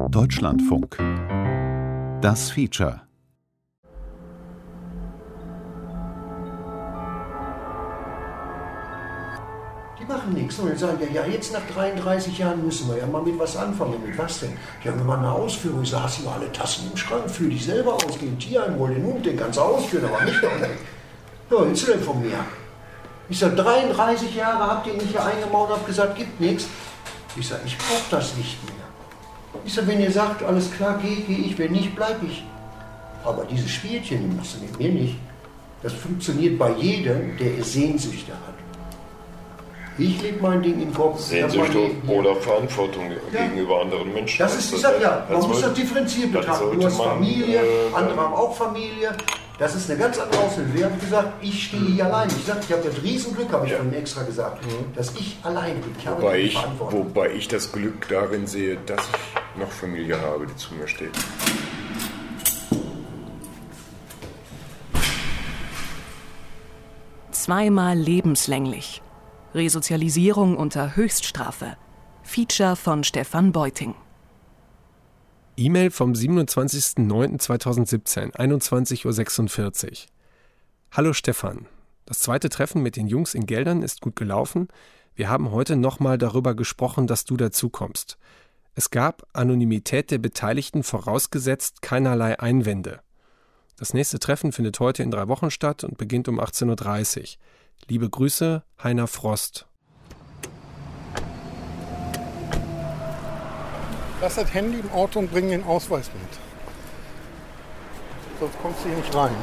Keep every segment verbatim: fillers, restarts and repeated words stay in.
Deutschlandfunk. Das Feature. Die machen nichts. Und dann sagen die, ja, jetzt nach dreiunddreißig Jahren müssen wir ja mal mit was anfangen. Mit was denn? Die haben immer eine Ausführung. Ich sage, hast du alle Tassen im Schrank? Fühl dich selber aus. Geh ein Tierheim, hol den Hund, den kannst du ausführen, aber nicht doch nicht. Ja, was willst du denn von mir? Ich sage, dreiunddreißig Jahre habt ihr mich hier eingemauert und habt gesagt, gibt nichts. Ich sage, ich brauche das nicht mehr. Ich sage, wenn ihr sagt, alles klar, gehe geh ich, wenn nicht, bleibe ich. Aber dieses Spielchen, die machst du mit mir nicht. Das funktioniert bei jedem, der Sehnsüchte hat. Ich lebe mein Ding im Kopf. Sehnsüchte oder Verantwortung ja. gegenüber anderen Menschen. Das ist, ich sag ja, man muss das differenziert betrachten. Du hast Familie, äh, andere haben auch Familie. Das ist eine ganz andere Ausbildung. Wir haben gesagt, ich stehe hier allein. Ich sage, ich habe das Riesenglück, habe ich ja. vorhin extra gesagt, mhm. dass ich alleine bin. Ich habe wobei, ich, wobei ich das Glück darin sehe, dass ich noch Familie habe, die zu mir steht. Zweimal lebenslänglich. Resozialisierung unter Höchststrafe. Feature von Stefan Beuting. E-Mail vom siebenundzwanzigsten neunten zweitausendsiebzehn, einundzwanzig Uhr sechsundvierzig. Hallo Stefan, das zweite Treffen mit den Jungs in Geldern ist gut gelaufen. Wir haben heute nochmal darüber gesprochen, dass du dazukommst. Es gab Anonymität der Beteiligten vorausgesetzt, keinerlei Einwände. Das nächste Treffen findet heute in drei Wochen statt und beginnt um achtzehn Uhr dreißig. Liebe Grüße, Heiner Frost. Lass das Handy im Auto und bring den Ausweis mit. Sonst kommst du hier nicht rein.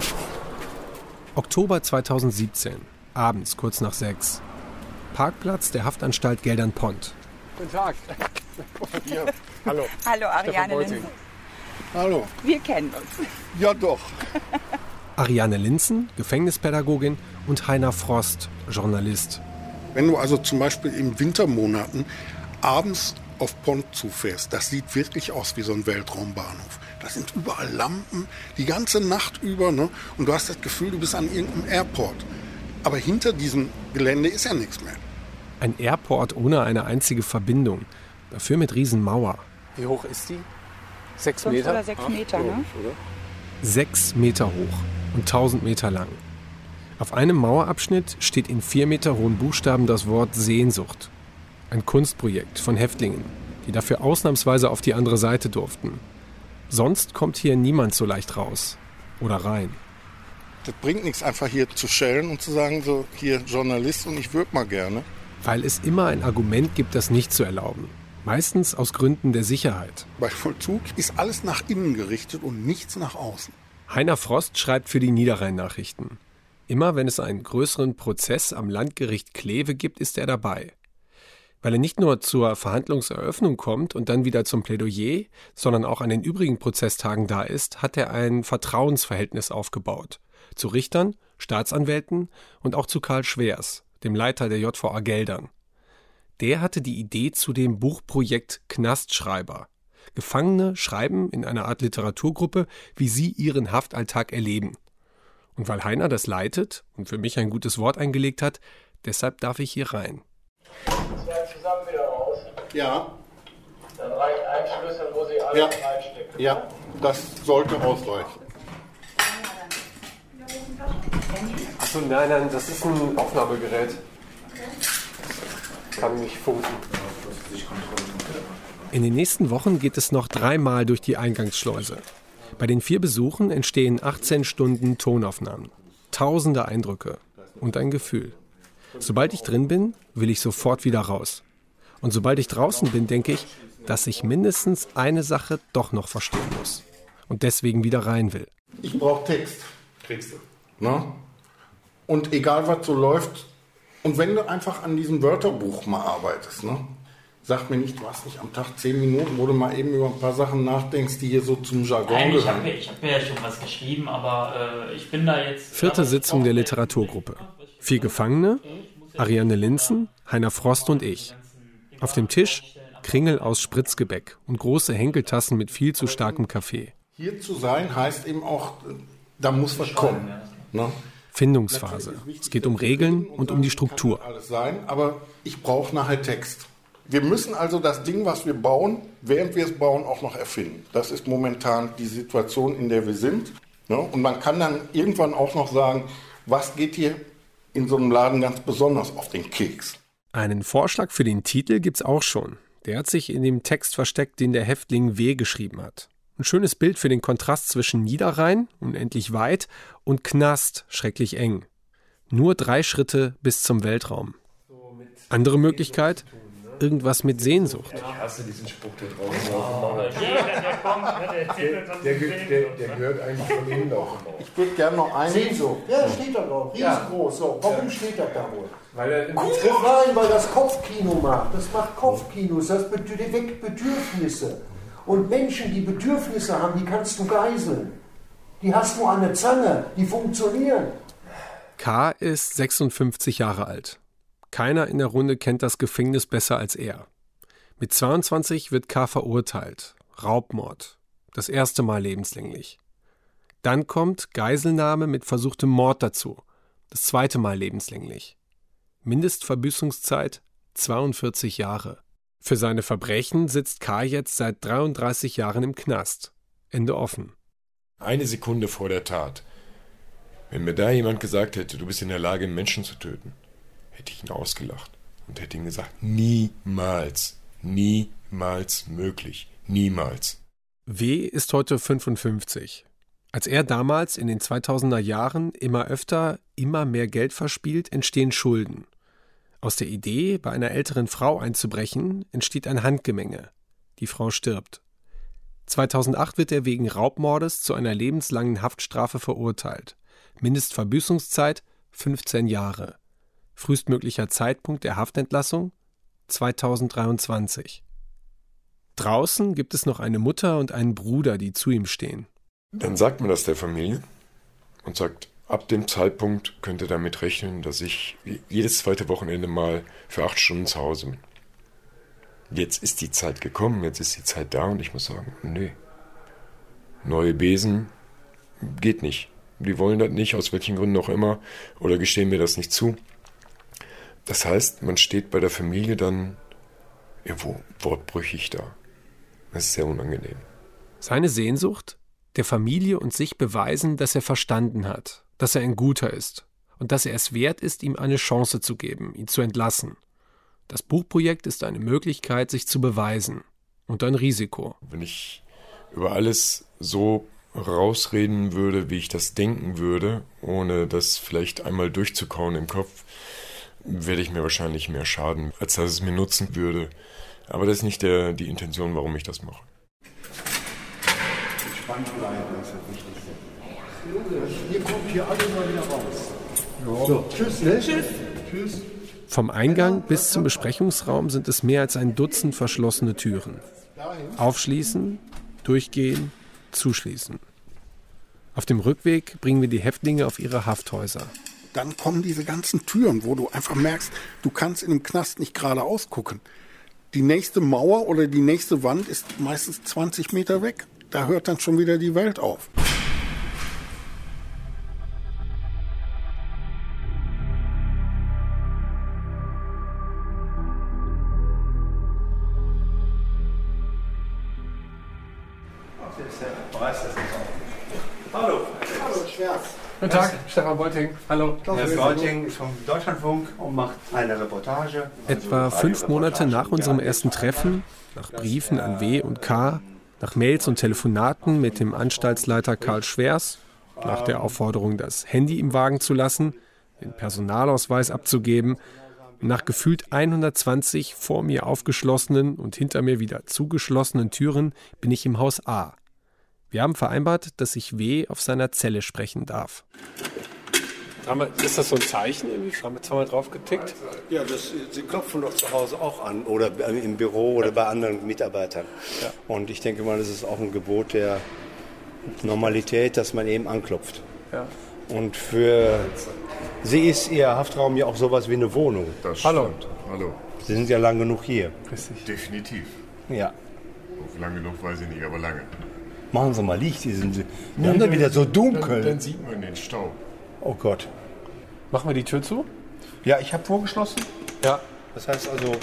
Oktober zweitausendsiebzehn, abends kurz nach sechs. Parkplatz der Haftanstalt Geldern-Pont. Guten Tag. Hier. Hallo. Hallo, Ariane Linsen. Hallo. Wir kennen uns. Ja, doch. Ariane Linsen, Gefängnispädagogin, und Heiner Frost, Journalist. Wenn du also zum Beispiel in Wintermonaten abends auf Pont zufährst, das sieht wirklich aus wie so ein Weltraumbahnhof. Da sind überall Lampen, die ganze Nacht über, ne? Und du hast das Gefühl, du bist an irgendeinem Airport. Aber hinter diesem Gelände ist ja nichts mehr. Ein Airport ohne eine einzige Verbindung, dafür mit Riesenmauer. Wie hoch ist die? Sechs Fünf Meter? Oder sechs Meter, Ach, ne? Oder? Sechs Meter hoch und tausend Meter lang. Auf einem Mauerabschnitt steht in vier Meter hohen Buchstaben das Wort Sehnsucht. Ein Kunstprojekt von Häftlingen, die dafür ausnahmsweise auf die andere Seite durften. Sonst kommt hier niemand so leicht raus oder rein. Das bringt nichts, einfach hier zu schellen und zu sagen, so hier Journalist und ich würde mal gerne. Weil es immer ein Argument gibt, das nicht zu erlauben. Meistens aus Gründen der Sicherheit. Bei Vollzug ist alles nach innen gerichtet und nichts nach außen. Heiner Frost schreibt für die Niederrhein-Nachrichten. Immer wenn es einen größeren Prozess am Landgericht Kleve gibt, ist er dabei. Weil er nicht nur zur Verhandlungseröffnung kommt und dann wieder zum Plädoyer, sondern auch an den übrigen Prozesstagen da ist, hat er ein Vertrauensverhältnis aufgebaut. Zu Richtern, Staatsanwälten und auch zu Karl Schwers, dem Leiter der J V A Geldern. Der hatte die Idee zu dem Buchprojekt Knastschreiber. Gefangene schreiben in einer Art Literaturgruppe, wie sie ihren Haftalltag erleben. Und weil Heiner das leitet und für mich ein gutes Wort eingelegt hat, deshalb darf ich hier rein. Zusammen wieder raus. Ja. Dann reicht ein Schlüssel, wo Sie alle ja. reinstecken. Ja, das sollte ausreichen. Achso, nein, nein, das ist ein Aufnahmegerät. Kann nicht funken. In den nächsten Wochen geht es noch dreimal durch die Eingangsschleuse. Bei den vier Besuchen entstehen achtzehn Stunden Tonaufnahmen. Tausende Eindrücke und ein Gefühl. Sobald ich drin bin, will ich sofort wieder raus. Und sobald ich draußen bin, denke ich, dass ich mindestens eine Sache doch noch verstehen muss. Und deswegen wieder rein will. Ich brauche Text. Kriegst du. Na? Und egal, was so läuft. Und wenn du einfach an diesem Wörterbuch mal arbeitest, ne? Sag mir nicht, du hast nicht am Tag zehn Minuten, wo du mal eben über ein paar Sachen nachdenkst, die hier so zum Jargon Nein, ich gehören. habe ich hab ja schon was geschrieben, aber äh, ich bin da jetzt... Vierte Sitzung der Literaturgruppe. Vier Gefangene, Ariane Linsen, Heiner Frost und ich. Auf dem Tisch Kringel aus Spritzgebäck und große Henkeltassen mit viel zu starkem Kaffee. Hier zu sein heißt eben auch, da muss was kommen. Ne? Findungsphase. Es geht um Regeln und um die Struktur. Kann alles sein, aber ich brauche nachher Text. Wir müssen also das Ding, was wir bauen, während wir es bauen, auch noch erfinden. Das ist momentan die Situation, in der wir sind. Ja, und man kann dann irgendwann auch noch sagen, was geht hier in so einem Laden ganz besonders auf den Keks. Einen Vorschlag für den Titel gibt's auch schon. Der hat sich in dem Text versteckt, den der Häftling W. geschrieben hat. Ein schönes Bild für den Kontrast zwischen Niederrhein, unendlich weit, und Knast, schrecklich eng. Nur drei Schritte bis zum Weltraum. Andere Möglichkeit? Irgendwas mit Sehnsucht. Ich hasse diesen Spruch, der draußen auf dem der, der, der gehört eigentlich von innen auf dem Bauch. Ich würde gerne noch einen... Sehnsucht. Ja, steht da drauf. Riesengroß. So, warum steht das da wohl? Weil er im Nein, weil das Kopfkino macht. Das macht Kopfkinos, das weckt Bedürfnisse. Und Menschen, die Bedürfnisse haben, die kannst du geiseln. Die hast du an der Zange, die funktionieren. K. ist sechsundfünfzig Jahre alt. Keiner in der Runde kennt das Gefängnis besser als er. Mit zweiundzwanzig wird K. verurteilt. Raubmord. Das erste Mal lebenslänglich. Dann kommt Geiselnahme mit versuchtem Mord dazu. Das zweite Mal lebenslänglich. Mindestverbüßungszeit zweiundvierzig Jahre. Für seine Verbrechen sitzt K. jetzt seit dreiunddreißig Jahren im Knast. Ende offen. Eine Sekunde vor der Tat. Wenn mir da jemand gesagt hätte, du bist in der Lage, Menschen zu töten, hätte ich ihn ausgelacht und hätte ihm gesagt, niemals, niemals möglich, niemals. W. ist heute fünfundfünfzig. Als er damals in den zweitausender Jahren immer öfter, immer mehr Geld verspielt, entstehen Schulden. Aus der Idee, bei einer älteren Frau einzubrechen, entsteht ein Handgemenge. Die Frau stirbt. zweitausendacht wird er wegen Raubmordes zu einer lebenslangen Haftstrafe verurteilt. Mindestverbüßungszeit fünfzehn Jahre. Frühestmöglicher Zeitpunkt der Haftentlassung zweitausenddreiundzwanzig. Draußen gibt es noch eine Mutter und einen Bruder, die zu ihm stehen. Dann sagt man das der Familie und sagt, ab dem Zeitpunkt könnt ihr damit rechnen, dass ich jedes zweite Wochenende mal für acht Stunden zu Hause bin. Jetzt ist die Zeit gekommen, jetzt ist die Zeit da und ich muss sagen, nee. Neue Besen geht nicht. Die wollen das nicht, aus welchen Gründen auch immer, oder gestehen mir das nicht zu. Das heißt, man steht bei der Familie dann irgendwo wortbrüchig da. Das ist sehr unangenehm. Seine Sehnsucht? Der Familie und sich beweisen, dass er verstanden hat, dass er ein Guter ist und dass er es wert ist, ihm eine Chance zu geben, ihn zu entlassen. Das Buchprojekt ist eine Möglichkeit, sich zu beweisen und ein Risiko. Wenn ich über alles so rausreden würde, wie ich das denken würde, ohne das vielleicht einmal durchzukauen im Kopf, werde ich mir wahrscheinlich mehr schaden, als dass es mir nutzen würde. Aber das ist nicht der, die Intention, warum ich das mache. Entspannt bleiben, das ist das Wichtigste. Ihr kommt hier alle mal wieder raus. So, tschüss, ne? Tschüss. Tschüss. Vom Eingang bis zum Besprechungsraum sind es mehr als ein Dutzend verschlossene Türen. Aufschließen, durchgehen, zuschließen. Auf dem Rückweg bringen wir die Häftlinge auf ihre Hafthäuser. Dann kommen diese ganzen Türen, wo du einfach merkst, du kannst in dem Knast nicht geradeaus gucken. Die nächste Mauer oder die nächste Wand ist meistens zwanzig Meter weg. Da hört dann schon wieder die Welt auf. Hallo. Hallo, Schwerz. Guten Tag, Stefan Beuting. Hallo. Herr Beuting ist vom Deutschlandfunk und macht eine Reportage. Etwa fünf Monate nach unserem ersten Treffen, nach Briefen an W. und K., nach Mails und Telefonaten mit dem Anstaltsleiter Karl Schwers, nach der Aufforderung, das Handy im Wagen zu lassen, den Personalausweis abzugeben, nach gefühlt hundertzwanzig vor mir aufgeschlossenen und hinter mir wieder zugeschlossenen Türen bin ich im Haus A. Wir haben vereinbart, dass ich W. auf seiner Zelle sprechen darf. Ist das so ein Zeichen? Irgendwie? Haben wir zweimal drauf getickt? Ja, das, Sie klopfen doch zu Hause auch an oder im Büro oder bei anderen Mitarbeitern. Ja. Und ich denke mal, das ist auch ein Gebot der Normalität, dass man eben anklopft. Ja. Und für Sie ist Ihr Haftraum ja auch sowas wie eine Wohnung. Das Hallo. stimmt. Hallo. Sie sind ja lang genug hier. Richtig. Definitiv. Ja. Lang genug weiß ich nicht, aber lange. Machen Sie mal Licht, die sind wir haben da wieder so dunkel. Dann, dann sieht man den Staub. Oh Gott. Machen wir die Tür zu? Ja, ich habe vorgeschlossen. Ja. Das heißt also,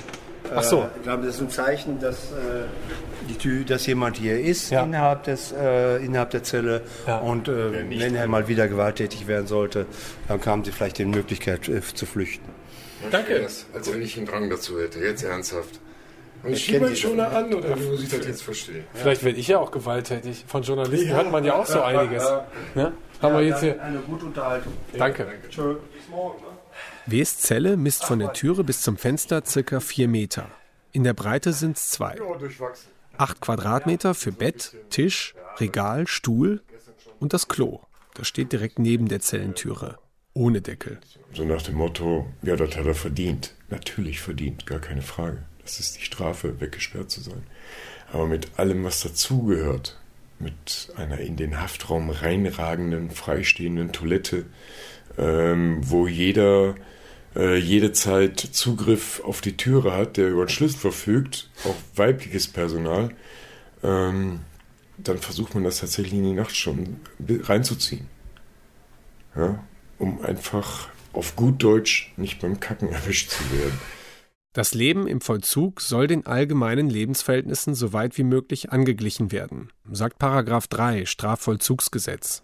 Ach so. Äh, ich glaube, das ist ein Zeichen, dass, äh, die Tür, dass jemand hier ist ja. innerhalb, des, äh, innerhalb der Zelle. Ja. Und äh, wenn er mal wieder gewalttätig werden sollte, dann haben sie vielleicht die Möglichkeit äh, zu flüchten. Danke. Das, als wenn ich einen Drang dazu hätte, jetzt ernsthaft. Und ich schiebe mich schon an, oder wie muss ich das jetzt verstehen? Vielleicht werde ich ja auch gewalttätig. Von Journalisten ja, hört man ja auch so einiges. Ja, ja. Ne? Haben ja, wir jetzt hier. Eine gute Unterhaltung. Danke. danke. Tschö. Bis morgen. Ws Zelle misst von der Türe bis zum Fenster circa vier Meter. In der Breite sind es zwei. Acht Quadratmeter für Bett, Tisch, Regal, Stuhl und das Klo. Das steht direkt neben der Zellentüre. Ohne Deckel. So nach dem Motto, ja, das hat er verdient. Natürlich verdient, gar keine Frage. Das ist die Strafe, weggesperrt zu sein. Aber mit allem, was dazugehört, mit einer in den Haftraum reinragenden, freistehenden Toilette, ähm, wo jeder äh, jede Zeit Zugriff auf die Türe hat, der über einen Schlüssel verfügt, auch weibliches Personal, ähm, dann versucht man das tatsächlich in die Nachtstunden reinzuziehen. Ja, um einfach auf gut Deutsch nicht beim Kacken erwischt zu werden. Das Leben im Vollzug soll den allgemeinen Lebensverhältnissen so weit wie möglich angeglichen werden, sagt Paragraph drei Strafvollzugsgesetz.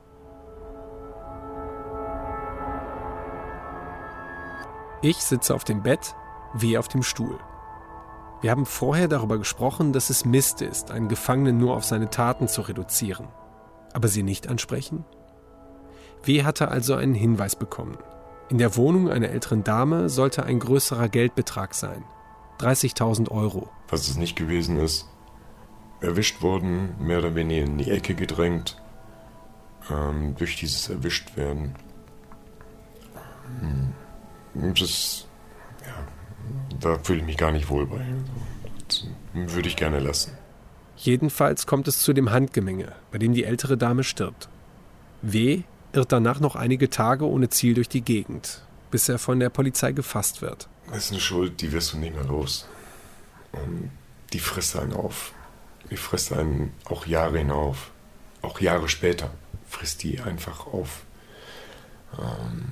Ich sitze auf dem Bett, W auf dem Stuhl. Wir haben vorher darüber gesprochen, dass es Mist ist, einen Gefangenen nur auf seine Taten zu reduzieren. Aber sie nicht ansprechen? W hatte also einen Hinweis bekommen. In der Wohnung einer älteren Dame sollte ein größerer Geldbetrag sein. dreißigtausend Euro. Was es nicht gewesen ist, erwischt worden, mehr oder weniger in die Ecke gedrängt, ähm, durch dieses Erwischtwerden. Das, ja, da fühle ich mich gar nicht wohl bei. Das würde ich gerne lassen. Jedenfalls kommt es zu dem Handgemenge, bei dem die ältere Dame stirbt. W irrt danach noch einige Tage ohne Ziel durch die Gegend, bis er von der Polizei gefasst wird. Das ist eine Schuld, die wirst du nicht mehr los. Und die frisst einen auf. Die frisst einen auch Jahre hinauf. Auch Jahre später frisst die einfach auf. Ähm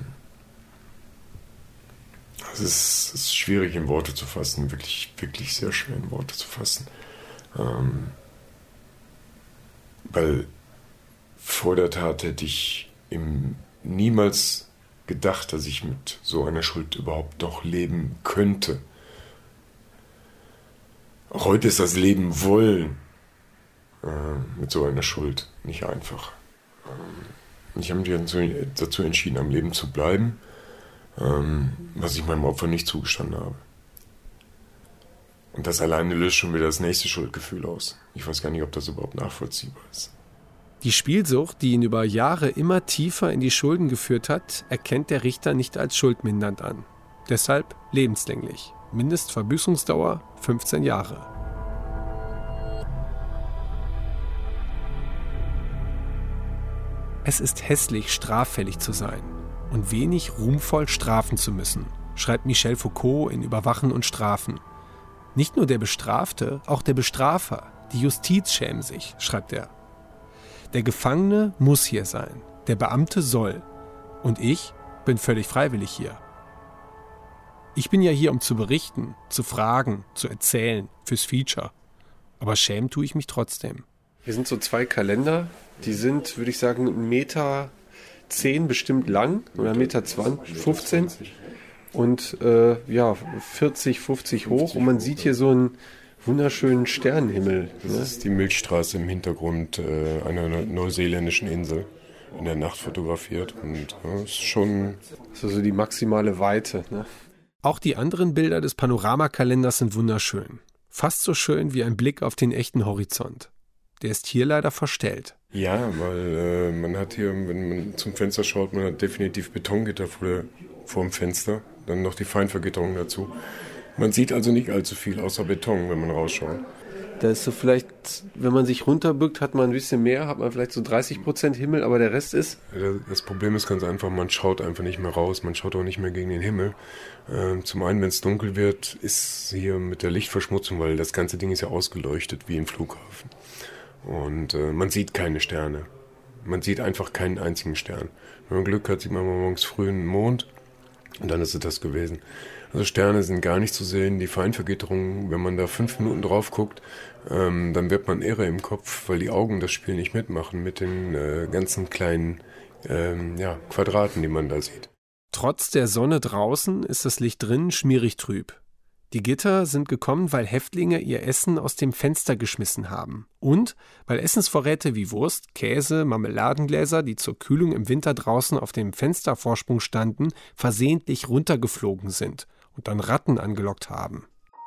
es ist, ist schwierig in Worte zu fassen, wirklich, wirklich sehr schwer in Worte zu fassen. Ähm weil vor der Tat hätte ich im niemals gedacht, dass ich mit so einer Schuld überhaupt noch leben könnte. Auch heute ist das Leben wollen äh, mit so einer Schuld nicht einfach. Ähm, ich habe mich dazu entschieden, am Leben zu bleiben, ähm, was ich meinem Opfer nicht zugestanden habe. Und das alleine löst schon wieder das nächste Schuldgefühl aus. Ich weiß gar nicht, ob das überhaupt nachvollziehbar ist. Die Spielsucht, die ihn über Jahre immer tiefer in die Schulden geführt hat, erkennt der Richter nicht als schuldmindernd an. Deshalb lebenslänglich. Mindestverbüßungsdauer fünfzehn Jahre. Es ist hässlich, straffällig zu sein und wenig ruhmvoll strafen zu müssen, schreibt Michel Foucault in Überwachen und Strafen. Nicht nur der Bestrafte, auch der Bestrafer, die Justiz schämen sich, schreibt er. Der Gefangene muss hier sein, der Beamte soll. Und ich bin völlig freiwillig hier. Ich bin ja hier, um zu berichten, zu fragen, zu erzählen, fürs Feature. Aber schämen tue ich mich trotzdem. Hier sind so zwei Kalender, die sind, würde ich sagen, ein Meter zehn bestimmt lang oder ein Meter zwanzig, fünfzehn und äh, ja, vierzig, fünfzig hoch. Und man sieht hier so einen wunderschönen Sternenhimmel. Das ne? ist die Milchstraße im Hintergrund äh, einer neuseeländischen Insel, in der Nacht fotografiert. Und ja, ist schon... Das ist also die maximale Weite. Ne? Auch die anderen Bilder des Panoramakalenders sind wunderschön. Fast so schön wie ein Blick auf den echten Horizont. Der ist hier leider verstellt. Ja, weil äh, man hat hier, wenn man zum Fenster schaut, man hat definitiv Betongitter vor, der, vor dem Fenster. Dann noch die Feinvergitterung dazu. Man sieht also nicht allzu viel außer Beton, wenn man rausschaut. Da ist so vielleicht, wenn man sich runterbückt, hat man ein bisschen mehr, hat man vielleicht so dreißig Prozent Himmel, aber der Rest ist... Das Problem ist ganz einfach, man schaut einfach nicht mehr raus, man schaut auch nicht mehr gegen den Himmel. Ähm, zum einen, wenn es dunkel wird, ist hier mit der Lichtverschmutzung, weil das ganze Ding ist ja ausgeleuchtet wie ein Flughafen. Und äh, man sieht keine Sterne. Man sieht einfach keinen einzigen Stern. Wenn man Glück hat, sieht man morgens früh einen Mond. Und dann ist es das gewesen. Also Sterne sind gar nicht zu sehen, die Feinvergitterung, wenn man da fünf Minuten drauf guckt, ähm, dann wird man irre im Kopf, weil die Augen das Spiel nicht mitmachen mit den äh, ganzen kleinen ähm, ja, Quadraten, die man da sieht. Trotz der Sonne draußen ist das Licht drin schmierig trüb. Die Gitter sind gekommen, weil Häftlinge ihr Essen aus dem Fenster geschmissen haben. Und weil Essensvorräte wie Wurst, Käse, Marmeladengläser, die zur Kühlung im Winter draußen auf dem Fenstervorsprung standen, versehentlich runtergeflogen sind und dann Ratten angelockt haben.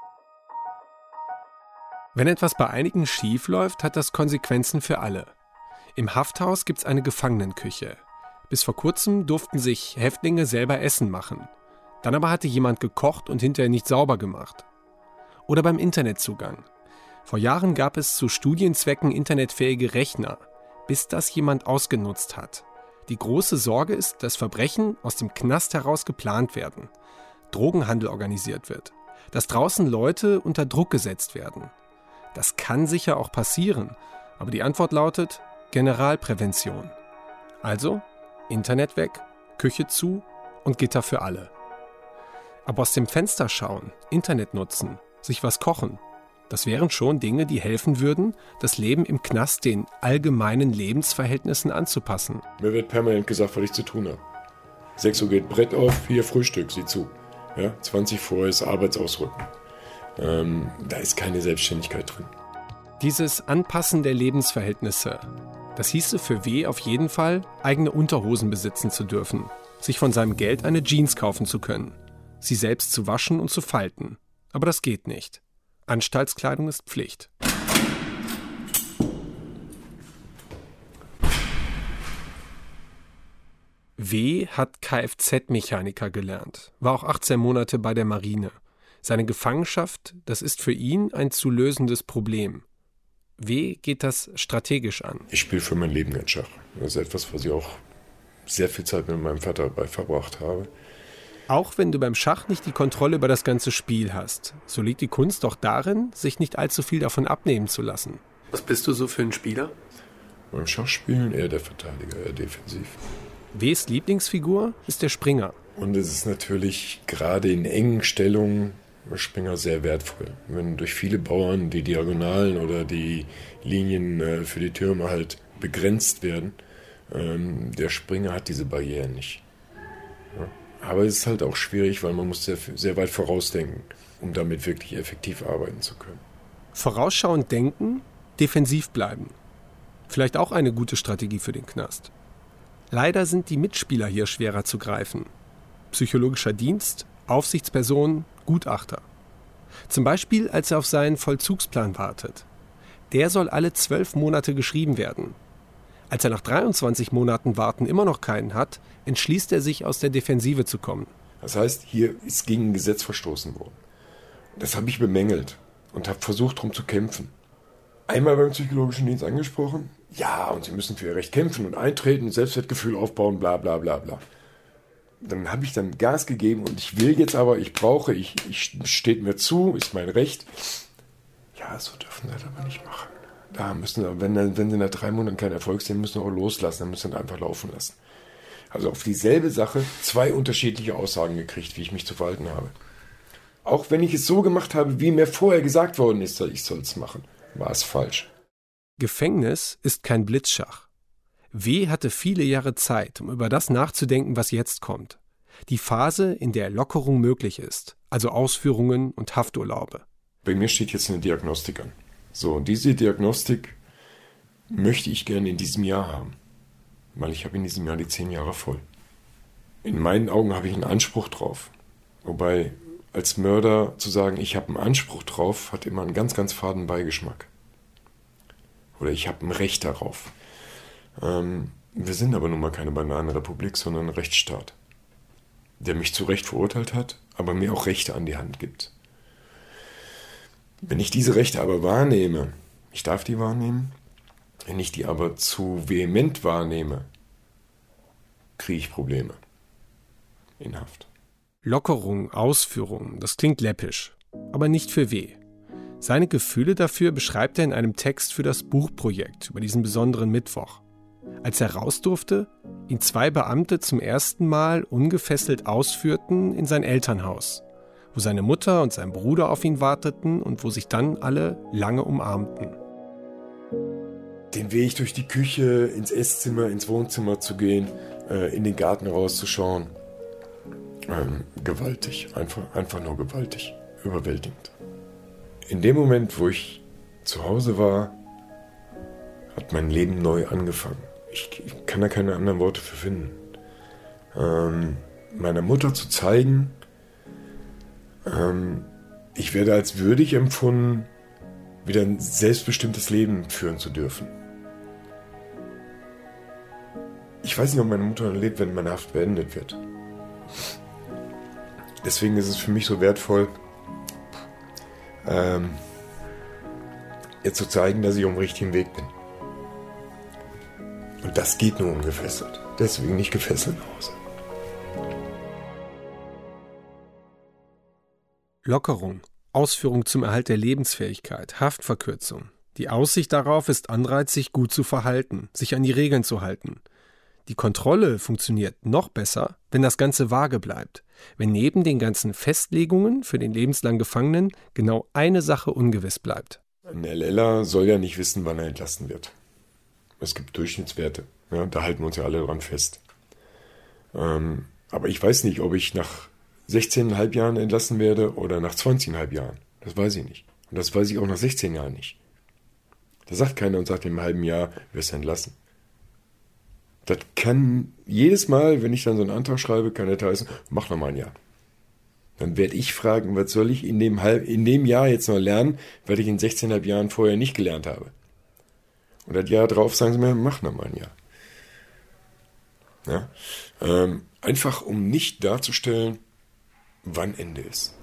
Wenn etwas bei einigen schief läuft, hat das Konsequenzen für alle. Im Hafthaus gibt's eine Gefangenenküche. Bis vor kurzem durften sich Häftlinge selber Essen machen. Dann aber hatte jemand gekocht und hinterher nicht sauber gemacht. Oder beim Internetzugang. Vor Jahren gab es zu Studienzwecken internetfähige Rechner, bis das jemand ausgenutzt hat. Die große Sorge ist, dass Verbrechen aus dem Knast heraus geplant werden, Drogenhandel organisiert wird, dass draußen Leute unter Druck gesetzt werden. Das kann sicher auch passieren, aber die Antwort lautet Generalprävention. Also Internet weg, Küche zu und Gitter für alle. Aber aus dem Fenster schauen, Internet nutzen, sich was kochen, das wären schon Dinge, die helfen würden, das Leben im Knast den allgemeinen Lebensverhältnissen anzupassen. Mir wird permanent gesagt, was ich zu tun habe. sechs Uhr geht Brett auf, hier Frühstück, sieh zu. Ja, zwanzig vor ist Arbeitsausrücken. Ähm, da ist keine Selbstständigkeit drin. Dieses Anpassen der Lebensverhältnisse, das hieße für W. auf jeden Fall, eigene Unterhosen besitzen zu dürfen, sich von seinem Geld eine Jeans kaufen zu können, sie selbst zu waschen und zu falten. Aber das geht nicht. Anstaltskleidung ist Pflicht. W. hat Kfz-Mechaniker gelernt, war auch achtzehn Monate bei der Marine. Seine Gefangenschaft, das ist für ihn ein zu lösendes Problem. W. geht das strategisch an. Ich spiele für mein Leben gern Schach. Das ist etwas, was ich auch sehr viel Zeit mit meinem Vater dabei verbracht habe. Auch wenn du beim Schach nicht die Kontrolle über das ganze Spiel hast, so liegt die Kunst doch darin, sich nicht allzu viel davon abnehmen zu lassen. Was bist du so für ein Spieler? Beim Schachspielen eher der Verteidiger, eher defensiv. W.s Lieblingsfigur ist der Springer. Und es ist natürlich gerade in engen Stellungen der Springer sehr wertvoll. Wenn durch viele Bauern die Diagonalen oder die Linien äh, für die Türme halt begrenzt werden, ähm, der Springer hat diese Barrieren nicht. Ja. Aber es ist halt auch schwierig, weil man muss sehr, sehr weit vorausdenken, um damit wirklich effektiv arbeiten zu können. Vorausschauend denken, defensiv bleiben. Vielleicht auch eine gute Strategie für den Knast. Leider sind die Mitspieler hier schwerer zu greifen. Psychologischer Dienst, Aufsichtspersonen, Gutachter. Zum Beispiel, als er auf seinen Vollzugsplan wartet. Der soll alle zwölf Monate geschrieben werden. Als er nach dreiundzwanzig Monaten Warten immer noch keinen hat, entschließt er sich, aus der Defensive zu kommen. Das heißt, hier ist gegen ein Gesetz verstoßen worden. Das habe ich bemängelt und habe versucht, darum zu kämpfen. Einmal beim psychologischen Dienst angesprochen. Ja, und Sie müssen für Ihr Recht kämpfen und eintreten, Selbstwertgefühl aufbauen, bla bla bla bla. Dann habe ich dann Gas gegeben und ich will jetzt aber, ich brauche, ich, ich steht mir zu, ist mein Recht. Ja, so dürfen Sie das aber nicht machen. Da müssen Sie, wenn, wenn Sie nach drei Monaten keinen Erfolg sehen, müssen Sie auch loslassen, dann müssen Sie einfach laufen lassen. Also auf dieselbe Sache zwei unterschiedliche Aussagen gekriegt, wie ich mich zu verhalten habe. Auch wenn ich es so gemacht habe, wie mir vorher gesagt worden ist, ich soll es machen, war es falsch. Gefängnis ist kein Blitzschach. W. hatte viele Jahre Zeit, um über das nachzudenken, was jetzt kommt. Die Phase, in der Lockerung möglich ist, also Ausführungen und Hafturlaube. Bei mir steht jetzt eine Diagnostik an. So, und diese Diagnostik möchte ich gerne in diesem Jahr haben, weil ich habe in diesem Jahr die zehn Jahre voll. In meinen Augen habe ich einen Anspruch drauf. Wobei, als Mörder zu sagen, ich habe einen Anspruch drauf, hat immer einen ganz, ganz faden Beigeschmack. Oder ich habe ein Recht darauf. Ähm, wir sind aber nun mal keine Bananenrepublik, sondern ein Rechtsstaat, der mich zu Recht verurteilt hat, aber mir auch Rechte an die Hand gibt. Wenn ich diese Rechte aber wahrnehme, ich darf die wahrnehmen, wenn ich die aber zu vehement wahrnehme, kriege ich Probleme in Haft. Lockerung, Ausführung, das klingt läppisch, aber nicht für W. Seine Gefühle dafür beschreibt er in einem Text für das Buchprojekt über diesen besonderen Mittwoch. Als er raus durfte, ihn zwei Beamte zum ersten Mal ungefesselt ausführten in sein Elternhaus, wo seine Mutter und sein Bruder auf ihn warteten und wo sich dann alle lange umarmten. Den Weg durch die Küche, ins Esszimmer, ins Wohnzimmer zu gehen, äh, in den Garten rauszuschauen. Ähm, gewaltig, einfach, einfach nur gewaltig, überwältigend. In dem Moment, wo ich zu Hause war, hat mein Leben neu angefangen. Ich, ich kann da keine anderen Worte für finden. Ähm, meiner Mutter zu zeigen, ähm, ich werde als würdig empfunden, wieder ein selbstbestimmtes Leben führen zu dürfen. Ich weiß nicht, ob meine Mutter noch lebt, wenn meine Haft beendet wird. Deswegen ist es für mich so wertvoll, ähm, ihr zu zeigen, dass ich auf dem richtigen Weg bin. Und das geht nur ungefesselt. Deswegen nicht gefesselt nach Hause. Lockerung, Ausführung zum Erhalt der Lebensfähigkeit, Haftverkürzung. Die Aussicht darauf ist Anreiz, sich gut zu verhalten, sich an die Regeln zu halten. Die Kontrolle funktioniert noch besser, wenn das Ganze vage bleibt, wenn neben den ganzen Festlegungen für den lebenslang Gefangenen genau eine Sache ungewiss bleibt. Ein LLer soll ja nicht wissen, wann er entlassen wird. Es gibt Durchschnittswerte, ja, da halten wir uns ja alle dran fest. Ähm, aber ich weiß nicht, ob ich nach sechzehn Komma fünf Jahren entlassen werde oder nach zwanzig Komma fünf Jahren. Das weiß ich nicht. Und das weiß ich auch nach sechzehn Jahren nicht. Da sagt keiner und sagt, im halben Jahr wirst du entlassen. Das kann jedes Mal, wenn ich dann so einen Antrag schreibe, kann das heißen, mach noch mal ein Jahr. Dann werde ich fragen, was soll ich in dem, halb, in dem Jahr jetzt noch lernen, weil ich in sechzehn Komma fünf Jahren vorher nicht gelernt habe. Und das Jahr drauf sagen sie mir, mach noch mal ein Jahr. Ja? Ähm, einfach um nicht darzustellen, wann Ende ist.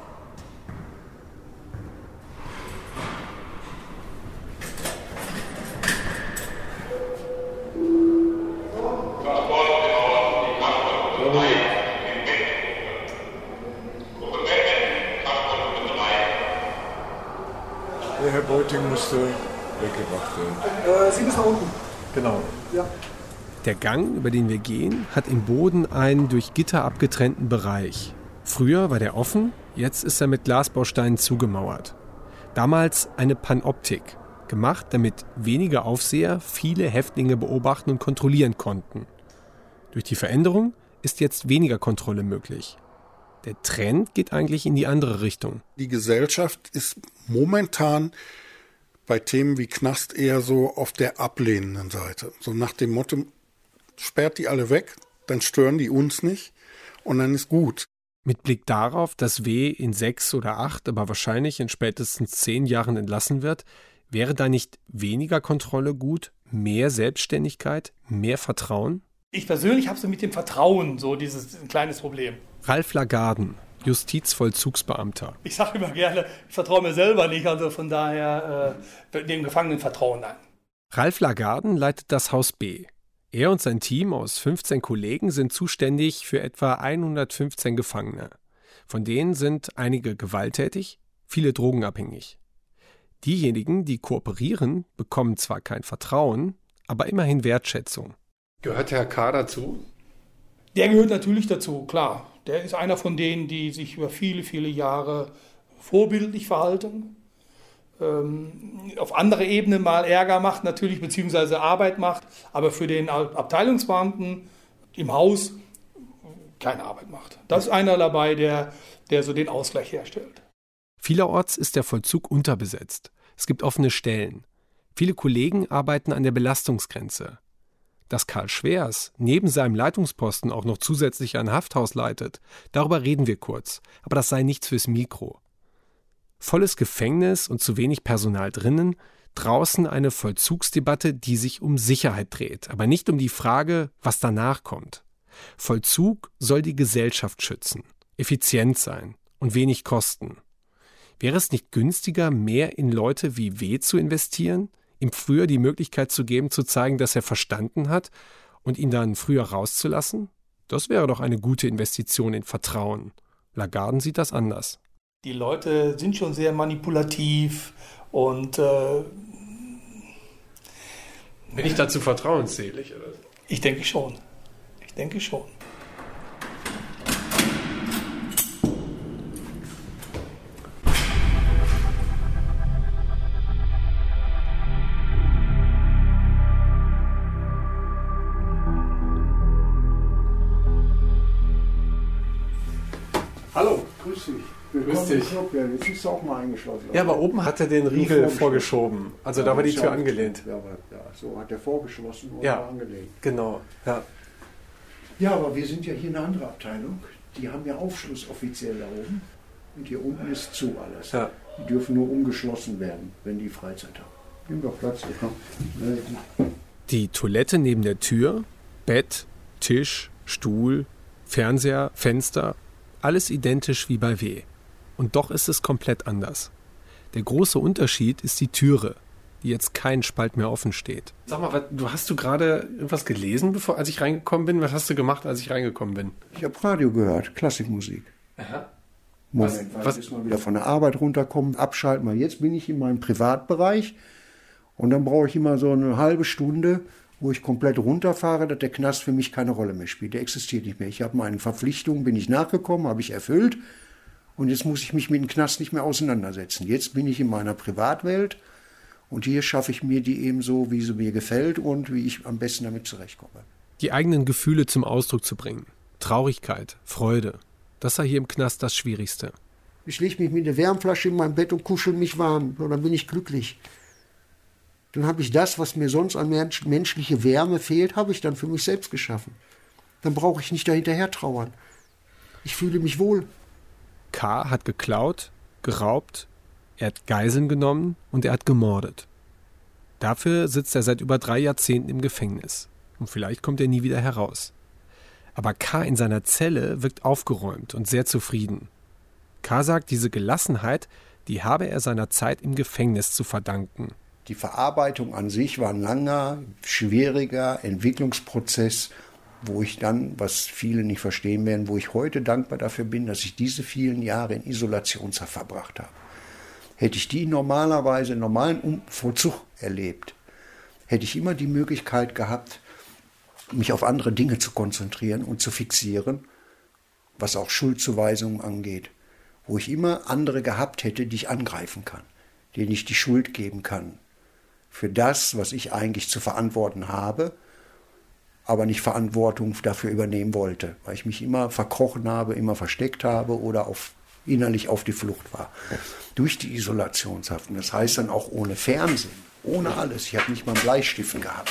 Der Herr Beuting musste weggebracht werden. Äh, Sie müssen nach unten. Genau. Ja. Der Gang, über den wir gehen, hat im Boden einen durch Gitter abgetrennten Bereich. Früher war der offen, jetzt ist er mit Glasbausteinen zugemauert. Damals eine Panoptik, gemacht, damit wenige Aufseher viele Häftlinge beobachten und kontrollieren konnten. Durch die Veränderung ist jetzt weniger Kontrolle möglich. Der Trend geht eigentlich in die andere Richtung. Die Gesellschaft ist momentan bei Themen wie Knast eher so auf der ablehnenden Seite. So nach dem Motto, sperrt die alle weg, dann stören die uns nicht und dann ist gut. Mit Blick darauf, dass W. in sechs oder acht, aber wahrscheinlich in spätestens zehn Jahren entlassen wird, wäre da nicht weniger Kontrolle gut, mehr Selbstständigkeit, mehr Vertrauen? Ich persönlich habe so mit dem Vertrauen so dieses ein kleines Problem. Ralf Lagarden, Justizvollzugsbeamter. Ich sage immer gerne, ich vertraue mir selber nicht, also von daher äh, dem Gefangenen Vertrauen ein. Ralf Lagarden leitet das Haus B. Er und sein Team aus fünfzehn Kollegen sind zuständig für etwa hundertfünfzehn Gefangene. Von denen sind einige gewalttätig, viele drogenabhängig. Diejenigen, die kooperieren, bekommen zwar kein Vertrauen, aber immerhin Wertschätzung. Gehört Herr K. dazu? Der gehört natürlich dazu, klar. Der ist einer von denen, die sich über viele, viele Jahre vorbildlich verhalten. Ähm, auf andere Ebene mal Ärger macht natürlich, beziehungsweise Arbeit macht, aber für den Abteilungsbeamten im Haus keine Arbeit macht. Das ist einer dabei, der, der so den Ausgleich herstellt. Vielerorts ist der Vollzug unterbesetzt. Es gibt offene Stellen. Viele Kollegen arbeiten an der Belastungsgrenze. Dass Karl Schwers neben seinem Leitungsposten auch noch zusätzlich ein Hafthaus leitet, darüber reden wir kurz, aber das sei nichts fürs Mikro. Volles Gefängnis und zu wenig Personal drinnen, draußen eine Vollzugsdebatte, die sich um Sicherheit dreht, aber nicht um die Frage, was danach kommt. Vollzug soll die Gesellschaft schützen, effizient sein und wenig kosten. Wäre es nicht günstiger, mehr in Leute wie W. zu investieren, ihm früher die Möglichkeit zu geben, zu zeigen, dass er verstanden hat und ihn dann früher rauszulassen? Das wäre doch eine gute Investition in Vertrauen. Lagarden sieht das anders. Die Leute sind schon sehr manipulativ und äh, Bin ich dazu vertrauensselig? Oder? Ich denke schon. Ich denke schon. Hallo. Grüß dich. Grüß dich. Jetzt ist du auch mal eingeschlossen. Ja, aber oben hat er den Riegel vorgeschoben. Also da war die Tür angelehnt. Ja, aber, ja, so hat er vorgeschlossen und ja, angelehnt. Genau. Ja. ja, aber wir sind ja hier eine andere Abteilung. Die haben ja Aufschluss offiziell da oben. Und hier unten ist zu alles. Ja. Die dürfen nur umgeschlossen werden, wenn die Freizeit haben. Nimm doch Platz. Ja. Die Toilette neben der Tür, Bett, Tisch, Stuhl, Fernseher, Fenster, alles identisch wie bei W. Und doch ist es komplett anders. Der große Unterschied ist die Türe, die jetzt kein Spalt mehr offen steht. Sag mal, was, du hast du gerade irgendwas gelesen, bevor, als ich reingekommen bin? Was hast du gemacht, als ich reingekommen bin? Ich habe Radio gehört, Klassikmusik. Aha. Moment, was, was ist mal wieder von der Arbeit runterkommen, abschalten mal. Jetzt bin ich in meinem Privatbereich und dann brauche ich immer so eine halbe Stunde, wo ich komplett runterfahre, dass der Knast für mich keine Rolle mehr spielt. Der existiert nicht mehr. Ich habe meine Verpflichtungen, bin ich nachgekommen, habe ich erfüllt und jetzt muss ich mich mit dem Knast nicht mehr auseinandersetzen. Jetzt bin ich in meiner Privatwelt und hier schaffe ich mir die eben so, wie sie mir gefällt und wie ich am besten damit zurechtkomme. Die eigenen Gefühle zum Ausdruck zu bringen. Traurigkeit, Freude. Das sei hier im Knast das Schwierigste. Ich lege mich mit der Wärmflasche in mein Bett und kuschel mich warm. Und dann bin ich glücklich. Dann habe ich das, was mir sonst an menschliche Wärme fehlt, habe ich dann für mich selbst geschaffen. Dann brauche ich nicht dahinterher trauern. Ich fühle mich wohl. K. hat geklaut, geraubt, er hat Geiseln genommen und er hat gemordet. Dafür sitzt er seit über drei Jahrzehnten im Gefängnis. Und vielleicht kommt er nie wieder heraus. Aber K. in seiner Zelle wirkt aufgeräumt und sehr zufrieden. K. sagt, diese Gelassenheit, die habe er seiner Zeit im Gefängnis zu verdanken. Die Verarbeitung an sich war ein langer, schwieriger Entwicklungsprozess, wo ich dann, was viele nicht verstehen werden, wo ich heute dankbar dafür bin, dass ich diese vielen Jahre in Isolationshaft verbracht habe. Hätte ich die normalerweise im normalen Vollzug erlebt, hätte ich immer die Möglichkeit gehabt, mich auf andere Dinge zu konzentrieren und zu fixieren, was auch Schuldzuweisungen angeht, wo ich immer andere gehabt hätte, die ich angreifen kann, denen ich die Schuld geben kann für das, was ich eigentlich zu verantworten habe, aber nicht Verantwortung dafür übernehmen wollte, weil ich mich immer verkrochen habe, immer versteckt habe oder auf, innerlich auf die Flucht war. Durch die Isolationshaft. Das heißt dann auch ohne Fernsehen, ohne alles. Ich habe nicht mal einen Bleistift gehabt.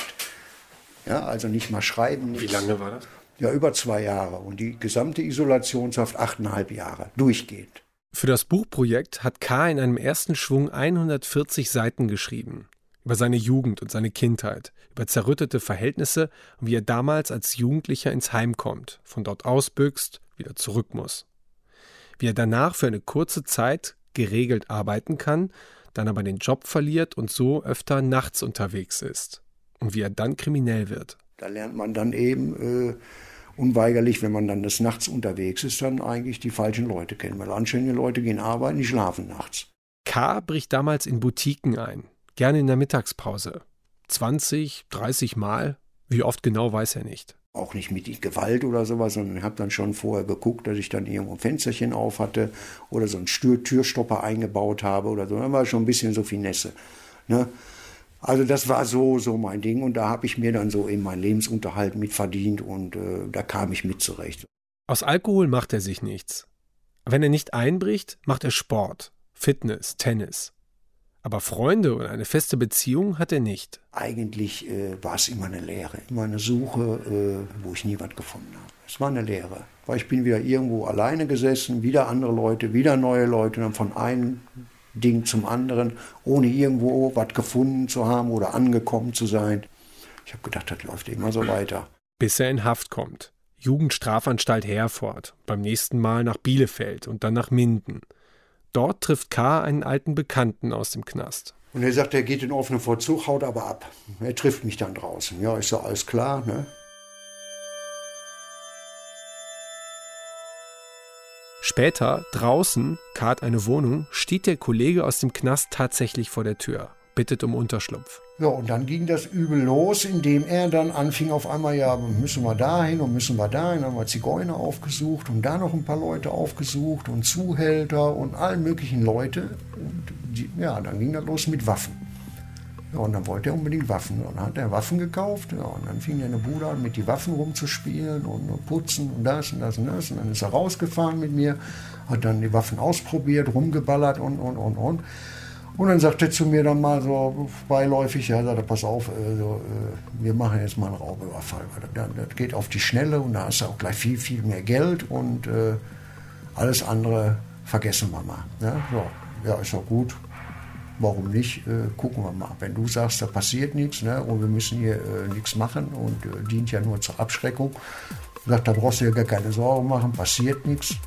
Ja, also nicht mal schreiben. Nichts. Wie lange war das? Ja, über zwei Jahre. Und die gesamte Isolationshaft achteinhalb Jahre, durchgehend. Für das Buchprojekt hat K. in einem ersten Schwung hundertvierzig Seiten geschrieben. Über seine Jugend und seine Kindheit, über zerrüttete Verhältnisse und wie er damals als Jugendlicher ins Heim kommt, von dort ausbüchst, wieder zurück muss. Wie er danach für eine kurze Zeit geregelt arbeiten kann, dann aber den Job verliert und so öfter nachts unterwegs ist. Und wie er dann kriminell wird. Da lernt man dann eben äh, unweigerlich, wenn man dann des Nachts unterwegs ist, dann eigentlich die falschen Leute kennen. Weil anständige Leute gehen arbeiten, die schlafen nachts. K. bricht damals in Boutiquen ein, gerne in der Mittagspause. zwanzig, dreißig Mal, wie oft genau weiß er nicht. Auch nicht mit Gewalt oder sowas, sondern ich habe dann schon vorher geguckt, dass ich dann irgendwo ein Fensterchen auf hatte oder so einen Tür Türstopper eingebaut habe oder so. Dann war schon ein bisschen so Finesse. Ne? Also das war so, so mein Ding und da habe ich mir dann so eben meinen Lebensunterhalt mit verdient und äh, da kam ich mit zurecht. Aus Alkohol macht er sich nichts. Wenn er nicht einbricht, macht er Sport, Fitness, Tennis. Aber Freunde oder eine feste Beziehung hat er nicht. Eigentlich äh, war es immer eine Lehre, immer eine Suche, äh, wo ich nie was gefunden habe. Es war eine Lehre, weil ich bin wieder irgendwo alleine gesessen, wieder andere Leute, wieder neue Leute, dann von einem Ding zum anderen, ohne irgendwo was gefunden zu haben oder angekommen zu sein. Ich habe gedacht, das läuft immer so weiter. Bis er in Haft kommt. Jugendstrafanstalt Herford, beim nächsten Mal nach Bielefeld und dann nach Minden. Dort trifft K. einen alten Bekannten aus dem Knast. Und er sagt, er geht in offenen Vollzug, haut aber ab. Er trifft mich dann draußen. Ja, ist ja alles klar, ne? Später, draußen, K. hat eine Wohnung, steht der Kollege aus dem Knast tatsächlich vor der Tür. bittet um Unterschlupf. Ja, und dann ging das übel los, indem er dann anfing auf einmal, ja, müssen wir dahin und müssen wir dahin. Dann haben wir Zigeuner aufgesucht und da noch ein paar Leute aufgesucht und Zuhälter und allen möglichen Leute. Und die, ja, dann ging das los mit Waffen. Ja, und dann wollte er unbedingt Waffen. Und dann hat er Waffen gekauft. Ja, und dann fing er in der Bude an, mit die Waffen rumzuspielen und, und putzen und das und das und das. Und dann ist er rausgefahren mit mir, hat dann die Waffen ausprobiert, rumgeballert und, und, und, und. Und dann sagt er zu mir dann mal so beiläufig, ja, sagt er, pass auf, also, wir machen jetzt mal einen Raubüberfall. Das, das geht auf die Schnelle und da hast du auch gleich viel, viel mehr Geld und äh, alles andere vergessen wir mal. Ja, so. Ja, ist auch gut. Warum nicht? Äh, gucken wir mal. Wenn du sagst, da passiert nichts, ne, und wir müssen hier äh, nichts machen und äh, dient ja nur zur Abschreckung, sagt, da brauchst du dir gar keine Sorgen machen, passiert nichts.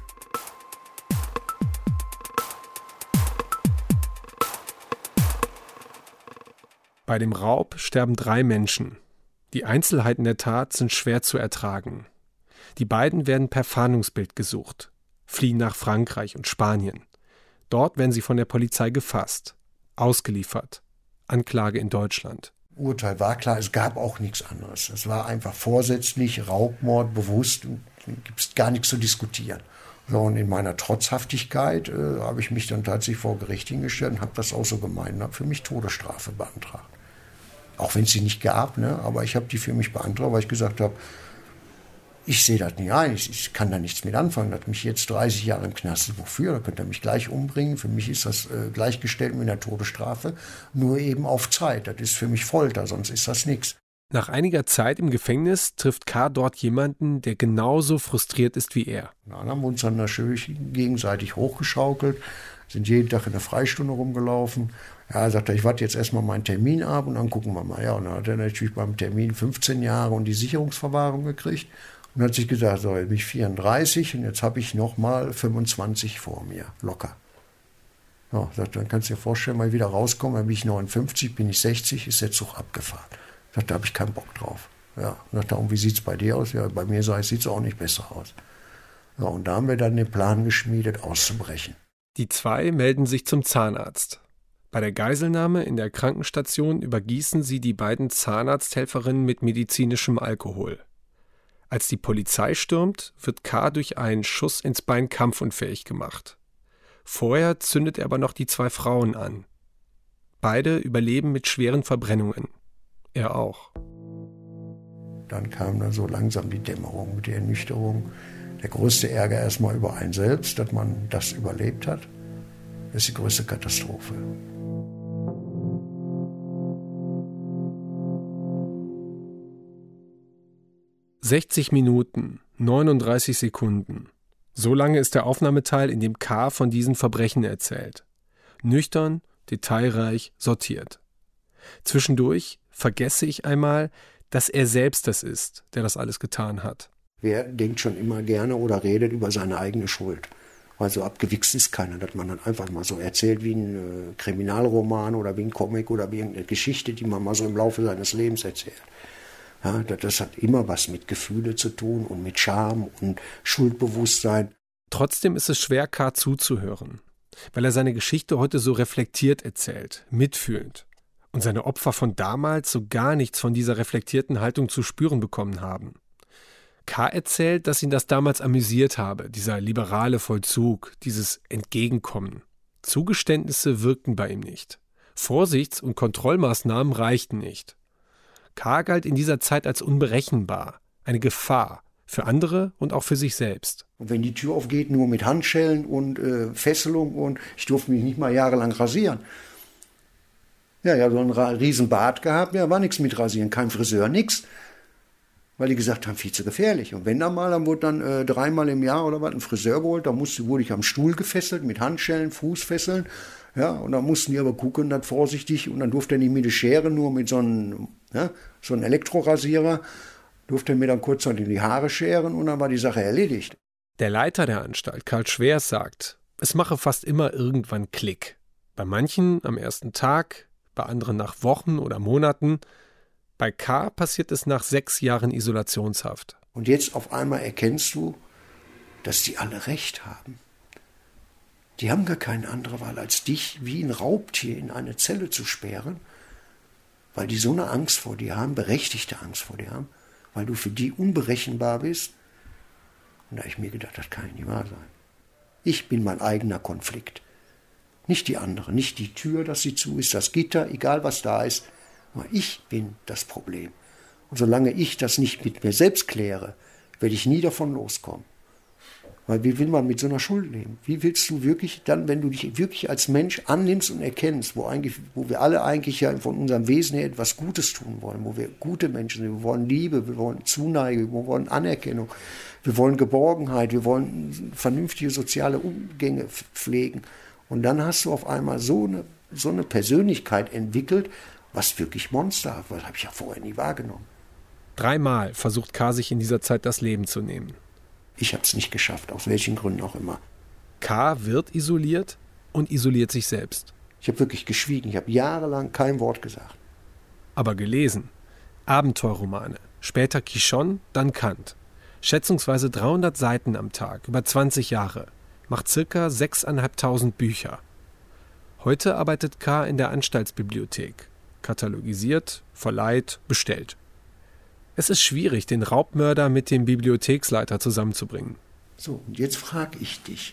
Bei dem Raub sterben drei Menschen. Die Einzelheiten der Tat sind schwer zu ertragen. Die beiden werden per Fahndungsbild gesucht, fliehen nach Frankreich und Spanien. Dort werden sie von der Polizei gefasst, ausgeliefert. Anklage in Deutschland. Urteil war klar, es gab auch nichts anderes. Es war einfach vorsätzlich, Raubmord, bewusst, gibt es gar nichts zu diskutieren. So, und in meiner Trotzhaftigkeit äh, habe ich mich dann tatsächlich vor Gericht hingestellt und habe das auch so gemeint und habe für mich Todesstrafe beantragt. Auch wenn es sie nicht gab, ne? Aber ich habe die für mich beantragt, weil ich gesagt habe, ich sehe das nicht ein, ich, ich kann da nichts mit anfangen. Das hat mich jetzt dreißig Jahre im Knast. Wofür? Da könnte er mich gleich umbringen. Für mich ist das äh, gleichgestellt mit einer Todesstrafe, nur eben auf Zeit. Das ist für mich Folter, sonst ist das nichts. Nach einiger Zeit im Gefängnis trifft K. dort jemanden, der genauso frustriert ist wie er. Na, dann haben wir uns dann natürlich gegenseitig hochgeschaukelt, sind jeden Tag in der Freistunde rumgelaufen. Ja, er sagte, ich warte jetzt erstmal meinen Termin ab und dann gucken wir mal. Ja, und dann hat er natürlich beim Termin fünfzehn Jahre und die Sicherungsverwahrung gekriegt und hat sich gesagt, so, jetzt bin ich vierunddreißig und jetzt habe ich nochmal fünfundzwanzig vor mir, locker. Ja, sagte, dann kannst du dir vorstellen, mal wieder rauskommen, dann bin ich neunundfünfzig, bin ich sechzig, ist der Zug abgefahren. Da habe ich keinen Bock drauf. Ja, und darum, wie sieht es bei dir aus? Ja, bei mir sieht es auch nicht besser aus. Ja, und da haben wir dann den Plan geschmiedet, auszubrechen. Die zwei melden sich zum Zahnarzt. Bei der Geiselnahme in der Krankenstation übergießen sie die beiden Zahnarzthelferinnen mit medizinischem Alkohol. Als die Polizei stürmt, wird K. durch einen Schuss ins Bein kampfunfähig gemacht. Vorher zündet er aber noch die zwei Frauen an. Beide überleben mit schweren Verbrennungen. Er auch. Dann kam dann so langsam die Dämmerung mit der Ernüchterung. Der größte Ärger erstmal über einen selbst, dass man das überlebt hat. Das ist die größte Katastrophe. sechzig Minuten, neununddreißig Sekunden. So lange ist der Aufnahmeteil, in dem K. von diesen Verbrechen erzählt. Nüchtern, detailreich, sortiert. Zwischendurch vergesse ich einmal, dass er selbst das ist, der das alles getan hat. Wer denkt schon immer gerne oder redet über seine eigene Schuld? Weil so abgewichst ist keiner, dass man dann einfach mal so erzählt wie ein äh, Kriminalroman oder wie ein Comic oder wie irgendeine Geschichte, die man mal so im Laufe seines Lebens erzählt. Ja, das, das hat immer was mit Gefühle zu tun und mit Scham und Schuldbewusstsein. Trotzdem ist es schwer, K. zuzuhören, weil er seine Geschichte heute so reflektiert erzählt, mitfühlend. Und seine Opfer von damals so gar nichts von dieser reflektierten Haltung zu spüren bekommen haben. K. erzählt, dass ihn das damals amüsiert habe, dieser liberale Vollzug, dieses Entgegenkommen. Zugeständnisse wirkten bei ihm nicht. Vorsichts- und Kontrollmaßnahmen reichten nicht. K. galt in dieser Zeit als unberechenbar, eine Gefahr für andere und auch für sich selbst. Und wenn die Tür aufgeht, nur mit Handschellen und äh, Fesselung und ich durfte mich nicht mal jahrelang rasieren. Ja, ja, so einen riesen Bart gehabt, ja, war nichts mit Rasieren, kein Friseur, nix. Weil die gesagt haben, viel zu gefährlich. Und wenn dann mal, dann wurde dann äh, dreimal im Jahr oder was ein Friseur geholt, da musste, wurde ich am Stuhl gefesselt mit Handschellen, Fußfesseln. Ja, und dann mussten die aber gucken, dann vorsichtig, und dann durfte er nicht mit der Schere, nur mit so einem, ja, so einem Elektrorasierer, durfte er mir dann kurz in die Haare scheren und dann war die Sache erledigt. Der Leiter der Anstalt, Karl Schwers, sagt, es mache fast immer irgendwann Klick. Bei manchen am ersten Tag, bei anderen nach Wochen oder Monaten. Bei K. passiert es nach sechs Jahren Isolationshaft. Und jetzt auf einmal erkennst du, dass die alle recht haben. Die haben gar keine andere Wahl, als dich wie ein Raubtier in eine Zelle zu sperren, weil die so eine Angst vor dir haben, berechtigte Angst vor dir haben, weil du für die unberechenbar bist. Und da habe ich mir gedacht, das kann nicht wahr sein. Ich bin mein eigener Konflikt. Nicht die andere, nicht die Tür, dass sie zu ist, das Gitter, egal was da ist. Aber ich bin das Problem. Und solange ich das nicht mit mir selbst kläre, werde ich nie davon loskommen. Weil wie will man mit so einer Schuld leben? Wie willst du wirklich dann, wenn du dich wirklich als Mensch annimmst und erkennst, wo, eigentlich, wo wir alle eigentlich ja von unserem Wesen her etwas Gutes tun wollen, wo wir gute Menschen sind, wir wollen Liebe, wir wollen Zuneigung, wir wollen Anerkennung, wir wollen Geborgenheit, wir wollen vernünftige soziale Umgänge pflegen. Und dann hast du auf einmal so eine, so eine Persönlichkeit entwickelt, was wirklich monsterhaft war. Das habe ich ja vorher nie wahrgenommen. Dreimal versucht K. sich in dieser Zeit das Leben zu nehmen. Ich habe es nicht geschafft, aus welchen Gründen auch immer. K. wird isoliert und isoliert sich selbst. Ich habe wirklich geschwiegen. Ich habe jahrelang kein Wort gesagt. Aber gelesen. Abenteuerromane. Später Quichon, dann Kant. Schätzungsweise dreihundert Seiten am Tag, über zwanzig Jahre. Macht circa sechstausendfünfhundert Bücher. Heute arbeitet K. in der Anstaltsbibliothek. Katalogisiert, verleiht, bestellt. Es ist schwierig, den Raubmörder mit dem Bibliotheksleiter zusammenzubringen. So, und jetzt frage ich dich,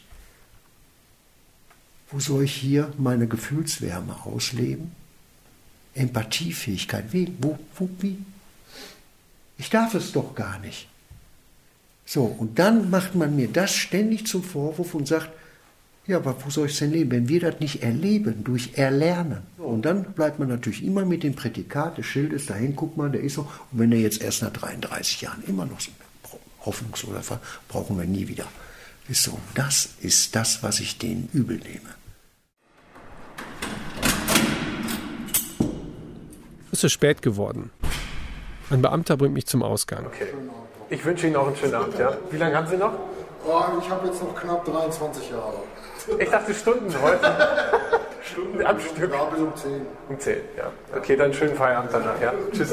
wo soll ich hier meine Gefühlswärme ausleben? Empathiefähigkeit, wie? Wo, wo, wie? Ich darf es doch gar nicht. So, und dann macht man mir das ständig zum Vorwurf und sagt, ja, aber wo soll ich es denn leben, wenn wir das nicht erleben, durch Erlernen? Und dann bleibt man natürlich immer mit dem Prädikat des Schildes dahin, guck mal, der ist so. Und wenn der jetzt erst nach dreiunddreißig Jahren immer noch so hoffnungslos ist, brauchen wir nie wieder. Ist so, das ist das, was ich denen übel nehme. Es ist spät geworden. Ein Beamter bringt mich zum Ausgang. Okay. Ich wünsche Ihnen auch einen schönen Abend. Ja? Wie lange haben Sie noch? Oh, ich habe jetzt noch knapp dreiundzwanzig Jahre. Ich dachte Stunden heute. Stunden am Stück. Ja, bis um zehn. Um zehn, ja. Okay, dann schönen Feierabend danach. Ja? Tschüss.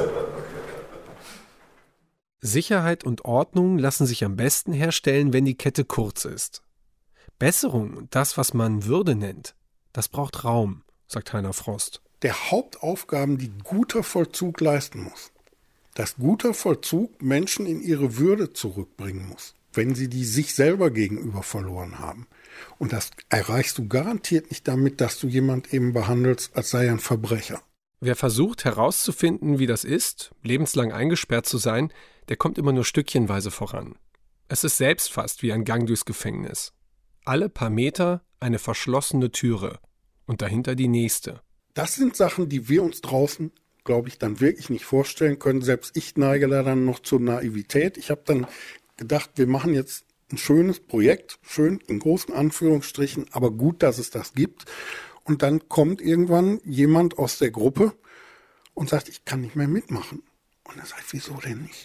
Sicherheit und Ordnung lassen sich am besten herstellen, wenn die Kette kurz ist. Besserung, das, was man Würde nennt, das braucht Raum, sagt Heiner Frost. Der Hauptaufgaben, die guter Vollzug leisten muss. Dass guter Vollzug Menschen in ihre Würde zurückbringen muss, wenn sie die sich selber gegenüber verloren haben. Und das erreichst du garantiert nicht damit, dass du jemand eben behandelst, als sei er ein Verbrecher. Wer versucht herauszufinden, wie das ist, lebenslang eingesperrt zu sein, der kommt immer nur stückchenweise voran. Es ist selbst fast wie ein Gang durchs Gefängnis. Alle paar Meter eine verschlossene Türe und dahinter die nächste. Das sind Sachen, die wir uns draußen, glaube ich, dann wirklich nicht vorstellen können. Selbst ich neige da dann noch zur Naivität. Ich habe dann gedacht, wir machen jetzt ein schönes Projekt, schön in großen Anführungsstrichen, aber gut, dass es das gibt. Und dann kommt irgendwann jemand aus der Gruppe und sagt, ich kann nicht mehr mitmachen. Und er sagt, wieso denn nicht?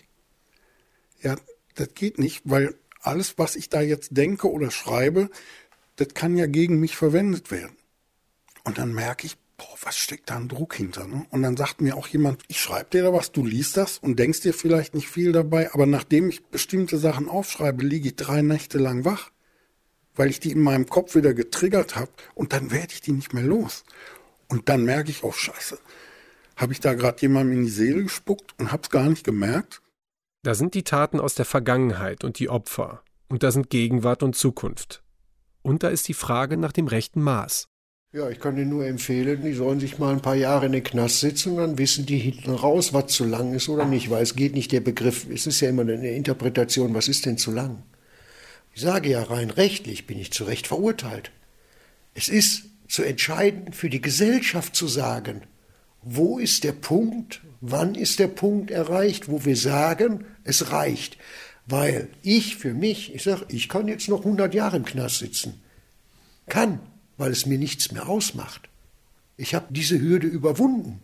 Ja, das geht nicht, weil alles, was ich da jetzt denke oder schreibe, das kann ja gegen mich verwendet werden. Und dann merke ich, boah, was steckt da an Druck hinter? Ne? Und dann sagt mir auch jemand, ich schreibe dir da was, du liest das und denkst dir vielleicht nicht viel dabei, aber nachdem ich bestimmte Sachen aufschreibe, liege ich drei Nächte lang wach, weil ich die in meinem Kopf wieder getriggert habe und dann werde ich die nicht mehr los. Und dann merke ich, oh Scheiße, habe ich da gerade jemandem in die Seele gespuckt und habe es gar nicht gemerkt? Da sind die Taten aus der Vergangenheit und die Opfer. Und da sind Gegenwart und Zukunft. Und da ist die Frage nach dem rechten Maß. Ja, ich kann Ihnen nur empfehlen, die sollen sich mal ein paar Jahre in den Knast sitzen und dann wissen die hinten raus, was zu lang ist oder nicht. Weil es geht nicht der Begriff, es ist ja immer eine Interpretation, was ist denn zu lang? Ich sage ja, rein rechtlich bin ich zu Recht verurteilt. Es ist zu entscheiden für die Gesellschaft zu sagen, wo ist der Punkt, wann ist der Punkt erreicht, wo wir sagen, es reicht. Weil ich für mich, ich sage, ich kann jetzt noch hundert Jahre im Knast sitzen. Kann, weil es mir nichts mehr ausmacht. Ich habe diese Hürde überwunden.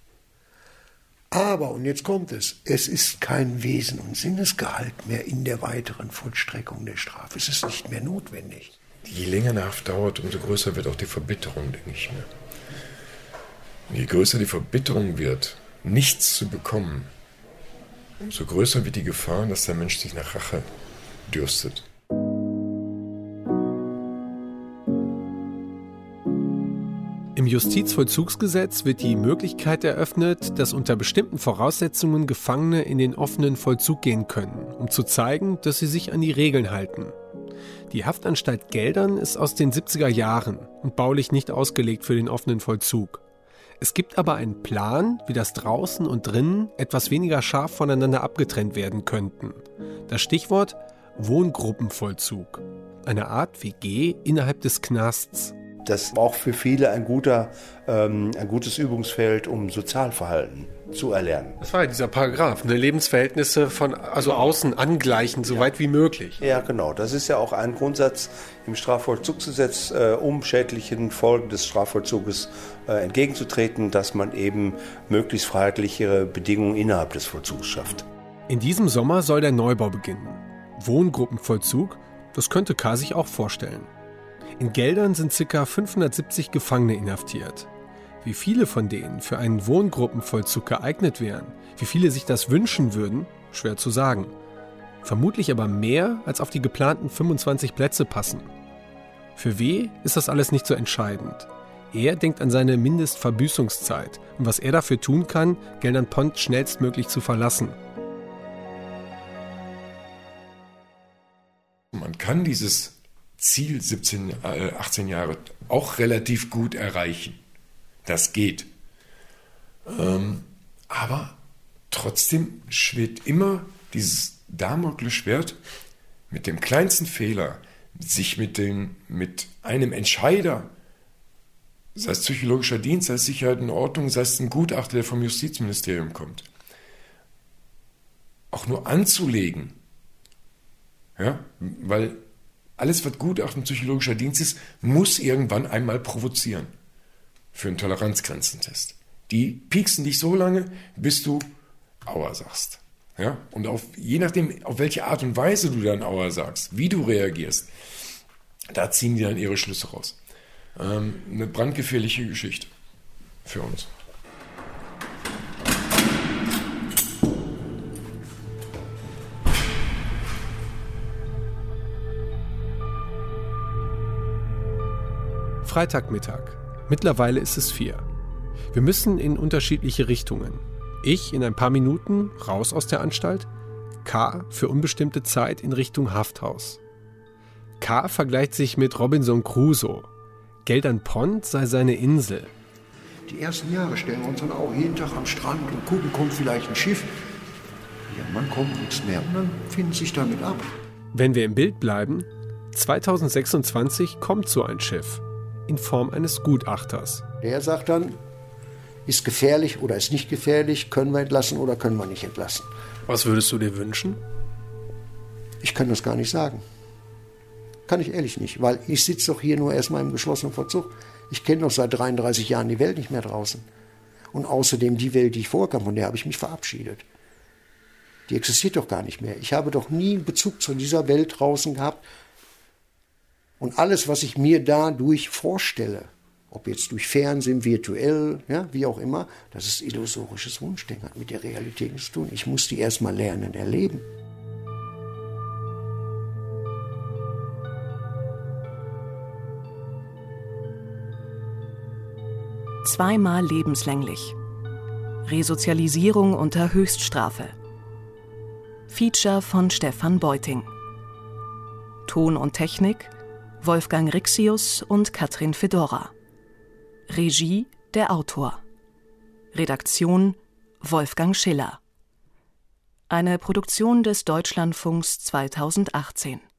Aber, und jetzt kommt es, es ist kein Wesen- und Sinnesgehalt mehr in der weiteren Vollstreckung der Strafe. Es ist nicht mehr notwendig. Je länger eine Haft dauert, umso größer wird auch die Verbitterung, denke ich mir. Und je größer die Verbitterung wird, nichts zu bekommen, umso größer wird die Gefahr, dass der Mensch sich nach Rache dürstet. Justizvollzugsgesetz wird die Möglichkeit eröffnet, dass unter bestimmten Voraussetzungen Gefangene in den offenen Vollzug gehen können, um zu zeigen, dass sie sich an die Regeln halten. Die Haftanstalt Geldern ist aus den siebziger Jahren und baulich nicht ausgelegt für den offenen Vollzug. Es gibt aber einen Plan, wie das draußen und drinnen etwas weniger scharf voneinander abgetrennt werden könnten. Das Stichwort Wohngruppenvollzug. Eine Art W G innerhalb des Knasts. Das ist auch für viele ein, guter, ähm, ein gutes Übungsfeld, um Sozialverhalten zu erlernen. Das war ja dieser Paragraph, ne? Lebensverhältnisse von also außen angleichen, so ja. weit wie möglich. Ja, genau. Das ist ja auch ein Grundsatz im Strafvollzugsgesetz, äh, um schädlichen Folgen des Strafvollzuges äh, entgegenzutreten, dass man eben möglichst freiheitlichere Bedingungen innerhalb des Vollzugs schafft. In diesem Sommer soll der Neubau beginnen. Wohngruppenvollzug, das könnte K. sich auch vorstellen. In Geldern sind ca. fünfhundertsiebzig Gefangene inhaftiert. Wie viele von denen für einen Wohngruppenvollzug geeignet wären, wie viele sich das wünschen würden, schwer zu sagen. Vermutlich aber mehr, als auf die geplanten fünfundzwanzig Plätze passen. Für W. ist das alles nicht so entscheidend. Er denkt an seine Mindestverbüßungszeit und was er dafür tun kann, Geldern-Pont schnellstmöglich zu verlassen. Man kann dieses Ziel siebzehn, achtzehn Jahre auch relativ gut erreichen. Das geht. Ähm, aber trotzdem schwebt immer dieses Damoklesschwert mit dem kleinsten Fehler, sich mit, dem, mit einem Entscheider, sei es psychologischer Dienst, sei es Sicherheit und Ordnung, sei es ein Gutachter, der vom Justizministerium kommt, auch nur anzulegen. Ja, weil alles, was Gutachten psychologischer Dienst ist, muss irgendwann einmal provozieren für einen Toleranzgrenzentest. Die pieksen dich so lange, bis du Aua sagst. Ja? Und auf, je nachdem, auf welche Art und Weise du dann Aua sagst, wie du reagierst, da ziehen die dann ihre Schlüsse raus. Ähm, eine brandgefährliche Geschichte für uns. Freitagmittag. Mittlerweile ist es vier. Wir müssen in unterschiedliche Richtungen. Ich in ein paar Minuten raus aus der Anstalt, K. für unbestimmte Zeit in Richtung Hafthaus. K. vergleicht sich mit Robinson Crusoe. Geldern-Pont sei seine Insel. Die ersten Jahre stellen wir uns dann auch jeden Tag am Strand und gucken, kommt vielleicht ein Schiff. Ja, man kommt nichts mehr und dann finden sich damit ab. Wenn wir im Bild bleiben, zweitausendsechsundzwanzig kommt so ein Schiff. In Form eines Gutachters. Der sagt dann, ist gefährlich oder ist nicht gefährlich, können wir entlassen oder können wir nicht entlassen. Was würdest du dir wünschen? Ich kann das gar nicht sagen. Kann ich ehrlich nicht, weil ich sitze doch hier nur erstmal im geschlossenen Vollzug. Ich kenne doch seit dreiunddreißig Jahren die Welt nicht mehr draußen. Und außerdem die Welt, die ich vorkam, von der habe ich mich verabschiedet. Die existiert doch gar nicht mehr. Ich habe doch nie einen Bezug zu dieser Welt draußen gehabt. Und alles, was ich mir dadurch vorstelle, ob jetzt durch Fernsehen, virtuell, ja, wie auch immer, das ist illusorisches Wunschdenken, hat mit der Realität nichts zu tun. Ich muss die erstmal lernen, erleben. Zweimal lebenslänglich. Resozialisierung unter Höchststrafe. Feature von Stefan Beuting. Ton und Technik Wolfgang Rixius und Katrin Fedora. Regie der Autor. Redaktion Wolfgang Schiller. Eine Produktion des Deutschlandfunks zweitausendachtzehn.